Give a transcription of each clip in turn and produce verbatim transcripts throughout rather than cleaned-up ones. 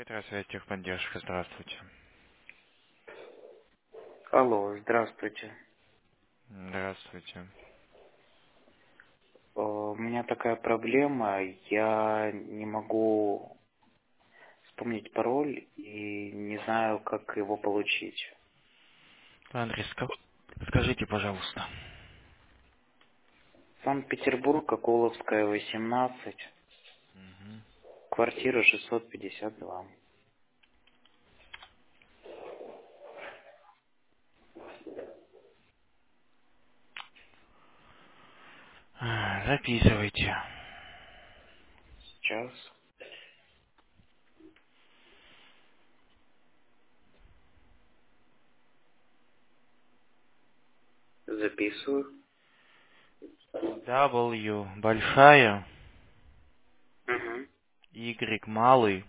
Связь техподдержка, здравствуйте. Алло, здравствуйте. Здравствуйте. Э, У меня такая проблема, я не могу вспомнить пароль и не знаю, как его получить. Адрес ска- скажите, пожалуйста. Санкт-Петербург, Акуловская, восемнадцать, Мгм. квартира шестьсот пятьдесят два. А, Записывайте. Сейчас записываю. W большая, Угу, Y малый,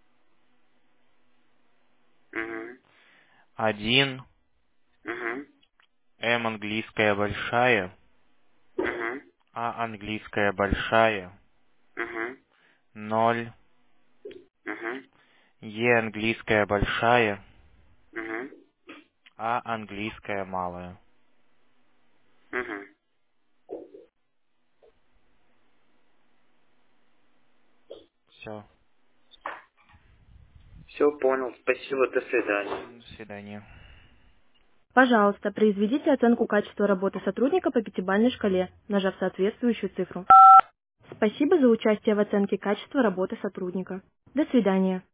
угу, один, угу, M английская большая, угу, А английская большая, угу, ноль, угу, Е английская большая, угу, А английская малая. угу. Все. Все понял, спасибо, до свидания. До свидания. Пожалуйста, произведите оценку качества работы сотрудника по пятибалльной шкале, нажав соответствующую цифру. Спасибо за участие в оценке качества работы сотрудника. До свидания.